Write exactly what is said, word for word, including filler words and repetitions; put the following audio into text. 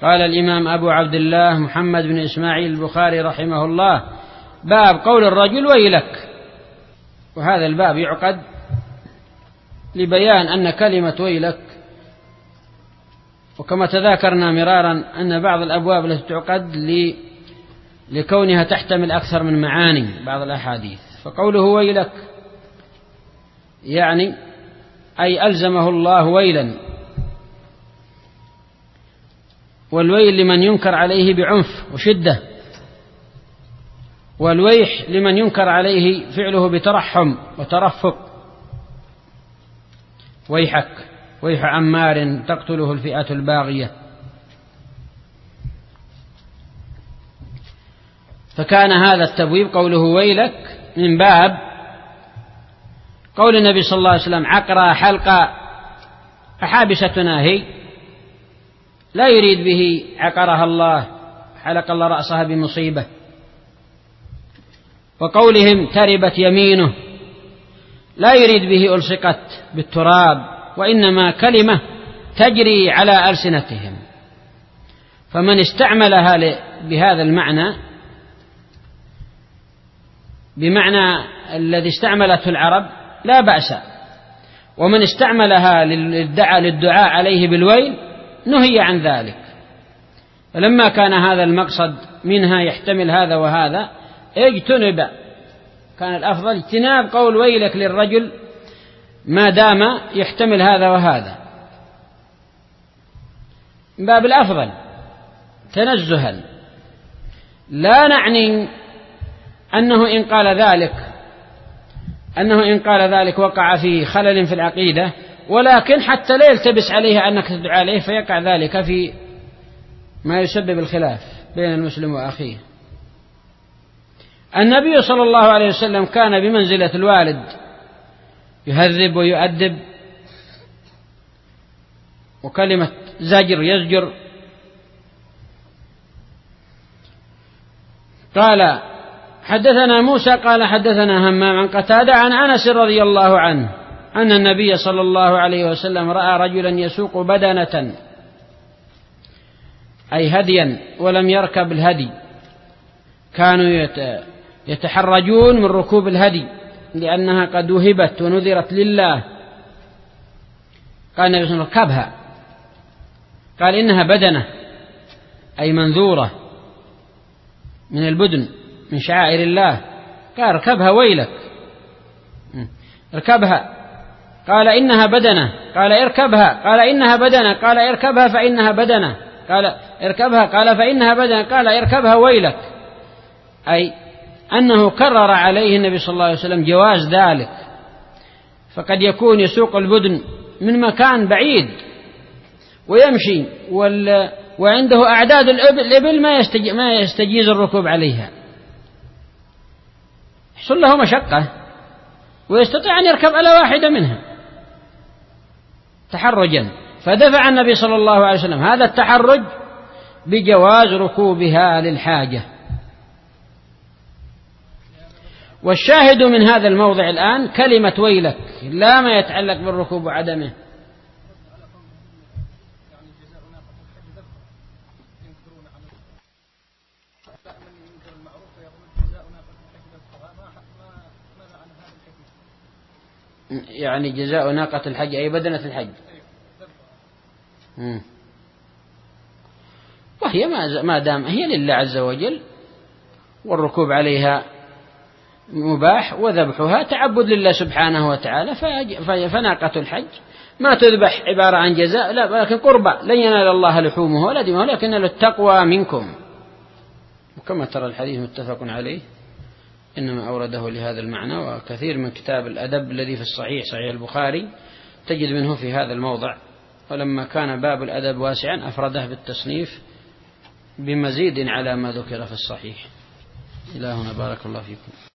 قال الإمام أبو عبد الله محمد بن إسماعيل البخاري رحمه الله: باب قول الرجل ويلك. وهذا الباب يعقد لبيان أن كلمة ويلك، وكما تذاكرنا مرارا أن بعض الأبواب التي تعقد لكونها تحتمل أكثر من معاني بعض الأحاديث، فقوله ويلك يعني أي ألزمه الله ويلا، والويل لمن ينكر عليه بعنف وشدة، والويح لمن ينكر عليه فعله بترحم وترفق. ويحك ويح عمار تقتله الفئة الباغية. فكان هذا التبويب قوله ويلك من باب قول النبي صلى الله عليه وسلم: عقرى حلقة أحابستنا هي، لا يريد به عقرها الله، حلق الله رأسها بمصيبة. وقولهم تربت يمينه، لا يريد به ألصقت بالتراب، وإنما كلمة تجري على ألسنتهم. فمن استعملها بهذا المعنى، بمعنى الذي استعملته العرب، لا بأس، ومن استعملها للدعاء عليه بالويل نهي عن ذلك. فلما كان هذا المقصد منها يحتمل هذا وهذا اجتنب، كان الأفضل اجتناب قول ويلك للرجل ما دام يحتمل هذا وهذا، من باب الأفضل تنزها. لا نعني أنه إن قال ذلك أنه إن قال ذلك وقع في خلل في العقيدة، ولكن حتى لا يلتبس عليه أنك تدعى عليه فيقع ذلك في ما يسبب الخلاف بين المسلم وأخيه. النبي صلى الله عليه وسلم كان بمنزلة الوالد، يهذب ويؤدب، وكلمة زجر يزجر. قال حدثنا موسى قال حدثنا همام عن قتادة عن أنس رضي الله عنه أن النبي صلى الله عليه وسلم رأى رجلا يسوق بدنة أي هديا ولم يركب الهدي. كانوا يتحرجون من ركوب الهدي لأنها قد وهبت ونذرت لله. قال النبي صلى الله عليه وسلم: ركبها. قال: إنها بدنة أي منذورة من البدن من شعائر الله. قال: اركبها ويلك، اركبها. قال: إنها بدنة. قال: اركبها. قال: إنها بدنة. قال: اركبها فإنها بدنة. قال: اركبها. قال: فإنها بدنة. قال: اركبها ويلك، أي أنه كرر عليه النبي صلى الله عليه وسلم جواز ذلك. فقد يكون يسوق البدن من مكان بعيد ويمشي وال... وعنده أعداد الإبل ما, يستج... ما يستجيز الركوب عليها، يحصل له مشقة ويستطيع أن يركب على واحدة منها تحرجا. فدفع النبي صلى الله عليه وسلم هذا التحرج بجواز ركوبها للحاجة. والشاهد من هذا الموضع الآن كلمة ويلك، لا ما يتعلق بالركوب وعدمه. يعني جزاء ناقة الحج أي بدنة الحج، وهي ما دام هي لله عز وجل والركوب عليها مباح وذبحها تعبد لله سبحانه وتعالى. فناقة الحج ما تذبح عبارة عن جزاء، لا، ولكن قربة لن ينال الله لحومه ولا دمه، ولكن للتقوى منكم. وكما ترى الحديث متفق عليه، إنما أورده لهذا المعنى. وكثير من كتاب الأدب الذي في الصحيح صحيح البخاري تجد منه في هذا الموضع. ولما كان باب الأدب واسعا أفرده بالتصنيف بمزيد على ما ذكر في الصحيح. إلى هنا بارك الله فيكم.